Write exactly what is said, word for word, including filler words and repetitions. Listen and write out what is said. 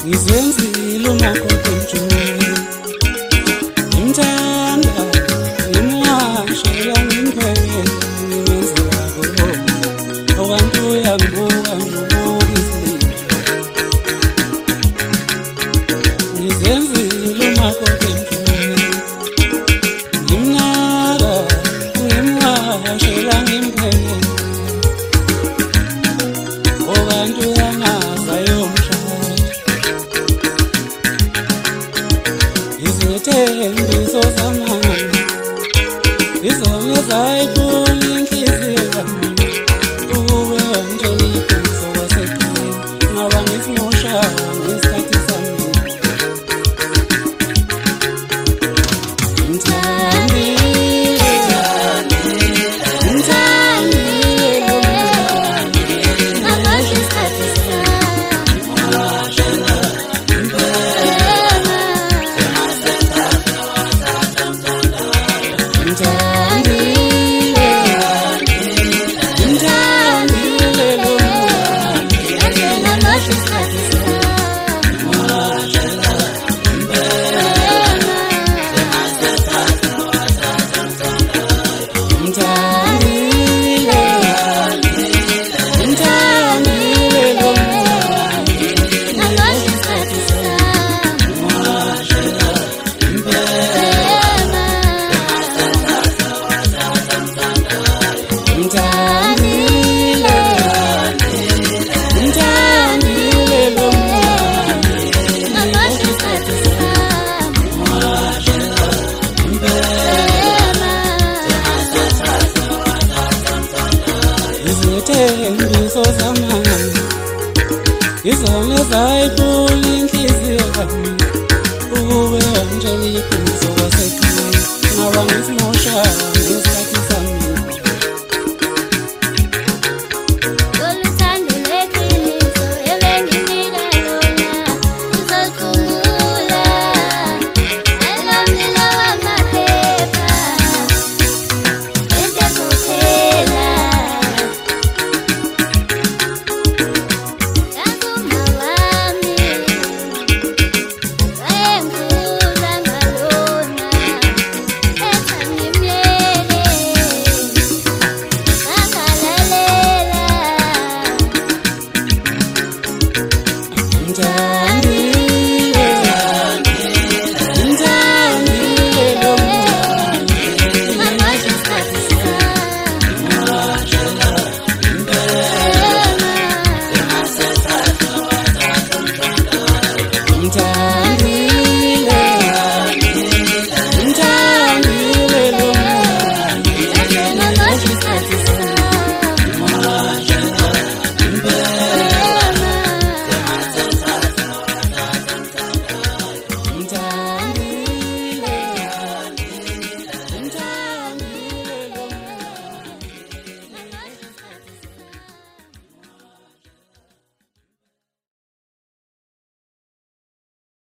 ngizenzile umakoti mjuni ngimthanda ngimwashela ngimphethe ngimenzela kona okwantu uyangibuka ngibuka isililo ngizenzile umakoti mjuni ngimnaka ngimwashela ngimphethe okwantu uyanaza yomshaya izithembiso zamanga izona zayifuna inhliziyo yami ukube wanjela iqiniso kwasekhaya ngaba ngisimushaya ngesikhathi sami ngimthandile ngimthandile ngamanye isikhathi izithembiso zamanga izona zayifuna inhliziyo yami ukube wanjela iqiniso kwasekhaya ngaba ngisimushaya ngesikhathi sami time.